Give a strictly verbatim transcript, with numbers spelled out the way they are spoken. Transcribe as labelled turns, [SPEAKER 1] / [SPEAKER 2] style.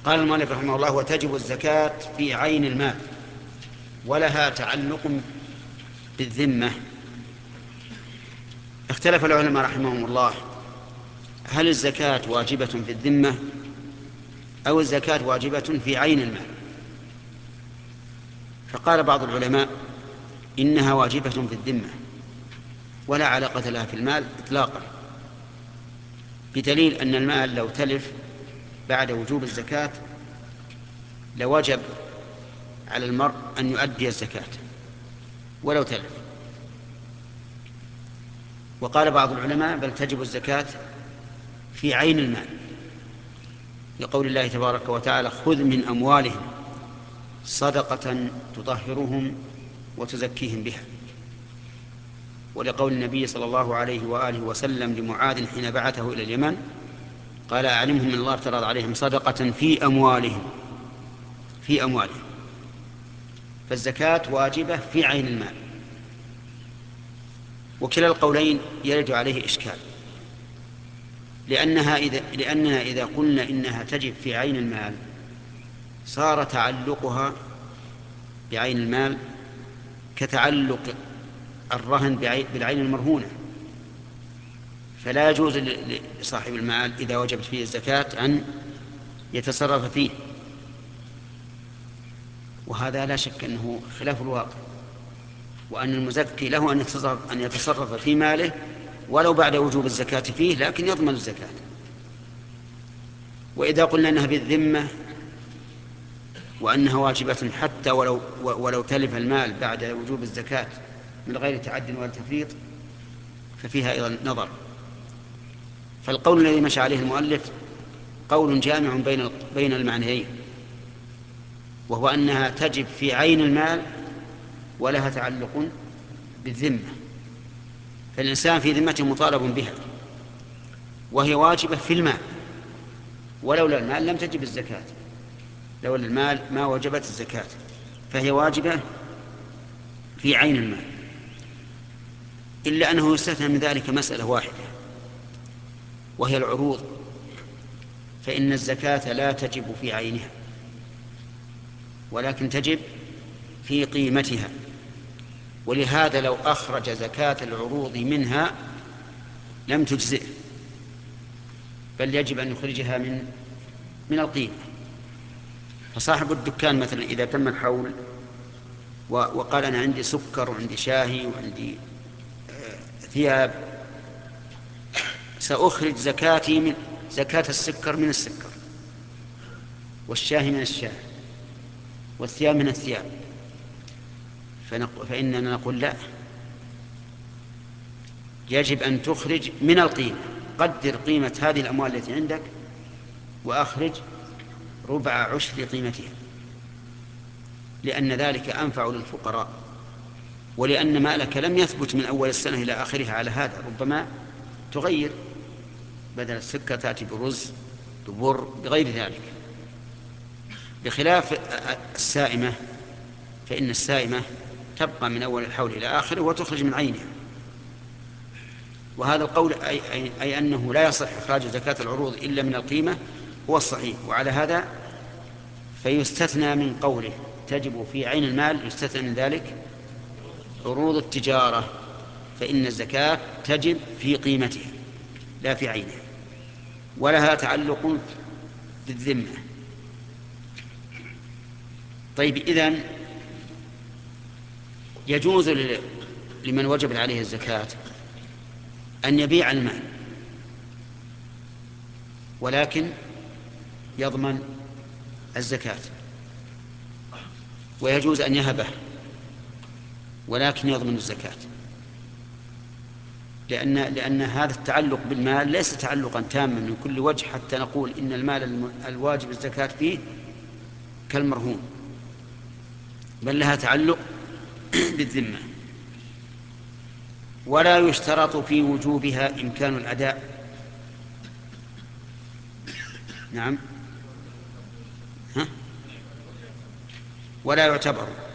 [SPEAKER 1] قال المؤلف رحمه الله: وتجب الزكاة في عين المال ولها تعلق بالذمة. اختلف العلماء رحمهم الله هل الزكاة واجبة في الذمة أو الزكاة واجبة في عين المال. فقال بعض العلماء إنها واجبة في الذمة ولا علاقة لها في المال إطلاقا، بدليل أن المال لو تلف بعد وجوب الزكاة لوجب على المرء أن يؤدي الزكاة ولو تلف. وقال بعض العلماء بل تجب الزكاة في عين المال، لقول الله تبارك وتعالى: خذ من أموالهم صدقة تطهرهم وتزكيهم بها. ولقول النبي صلى الله عليه وآله وسلم لمعاذ حين بعثه إلى اليمن قال: أعلمهم من الله افترض عليهم صدقة في أموالهم في أموالهم. فالزكاة واجبة في عين المال، وكلا القولين يرد عليه إشكال، لأنها إذا لأننا إذا قلنا إنها تجب في عين المال صار تعلقها بعين المال كتعلق الرهن بالعين المرهونة، فلا يجوز لصاحب المال إذا وجبت فيه الزكاة أن يتصرف فيه، وهذا لا شك أنه خلاف الواقع، وأن المزكي له أن يتصرف, أن يتصرف في ماله ولو بعد وجوب الزكاة فيه، لكن يضمن الزكاة. وإذا قلنا أنها بالذمة وأنها واجبة حتى ولو, ولو تلف المال بعد وجوب الزكاة من غير تعد ولا تفريط ففيها أيضا نظر. فالقول الذي مشى عليه المؤلف قول جامع بين بين المعنيين، وهو أنها تجب في عين المال ولها تعلق بالذمة، فالإنسان في ذمته مطالب بها وهي واجبة في المال، ولولا المال لم تجب الزكاة، لولا المال ما وجبت الزكاة، فهي واجبة في عين المال، إلا أنه يستثنى من ذلك مسألة واحدة وهي العروض، فإن الزكاة لا تجب في عينها ولكن تجب في قيمتها، ولهذا لو أخرج زكاة العروض منها لم تجزئه، بل يجب أن يخرجها من من القيمة. فصاحب الدكان مثلا إذا تم الحول وقال أنا عندي سكر وعندي شاهي وعندي ثياب، سأخرج زكاتي من زكاة السكر من السكر، والشاهي من الشاهي، والثياب من الثياب، فإننا نقول لا، يجب أن تخرج من القيمة. قدر قيمة هذه الأموال التي عندك وأخرج ربع عشر قيمتها، لأن ذلك أنفع للفقراء، ولأن مالك لم يثبت من أول السنة إلى آخرها على هذا، ربما تغير، بدل السكر تأتي برز ببر بغير ذلك، بخلاف السائمة، فإن السائمة تبقى من أول الحول إلى آخره وتخرج من عينها. وهذا القول أي, أي, أي أنه لا يصح إخراج زكاة العروض إلا من القيمة هو الصحيح، وعلى هذا فيستثنى من قوله تجب في عين المال، يستثنى من ذلك عروض التجارة، فإن الزكاة تجب في قيمتها لا في عينها، ولها تعلق بالذمة. طيب، إذن يجوز لمن وجب عليه الزكاة أن يبيع المال ولكن يضمن الزكاة، ويجوز أن يهبه ولكن يضمن الزكاة، لأن, لأن هذا التعلق بالمال ليس تعلقا تاما من كل وجه حتى نقول إن المال الواجب الزكاة فيه كالمرهون، بل لها تعلق بالذمة. ولا يشترط في وجوبها إمكان الأداء. نعم، ها؟ ولا يعتبر